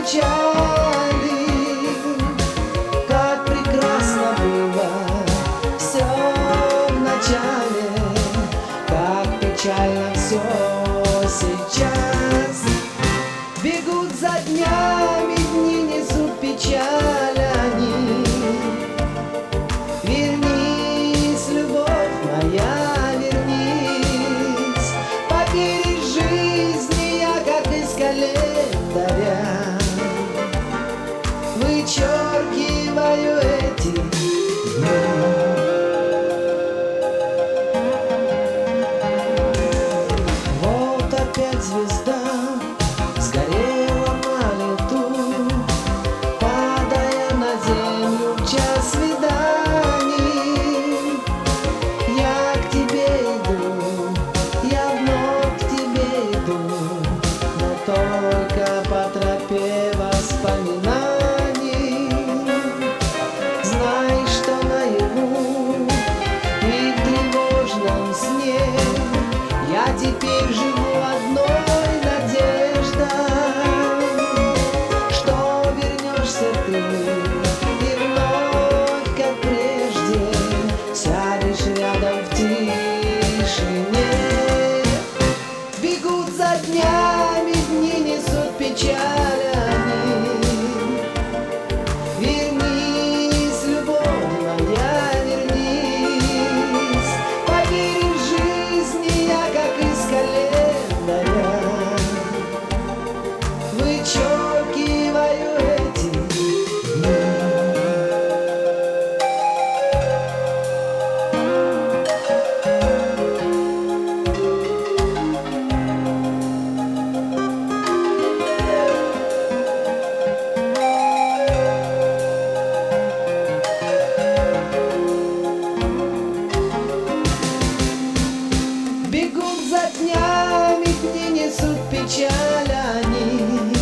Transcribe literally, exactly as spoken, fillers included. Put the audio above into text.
печали. Как прекрасно было все в начале, как печально все сейчас. Бегут за днями, дни несут печаль они. Вернись, любовь моя, вернись. Поверь жизни я, как из календаря, вычеркиваю эти дни. Вот опять звезда сгорела на лету, падая на землю в час свиданий. Я к тебе иду, я вновь к тебе иду, но только по тропе воспоминаний. Знай, что наяву и в тревожном сне я теперь живу одной надеждой, что вернешься ты и вновь, как прежде, сядешь рядом в тишине. Бегут за днями, дни несут печаль они. Вернись, любовь моя, вернись. Поверь в жизни я, как из календаря, вычеркиваю эти дни. Бегут за днями, дни несут печаль они.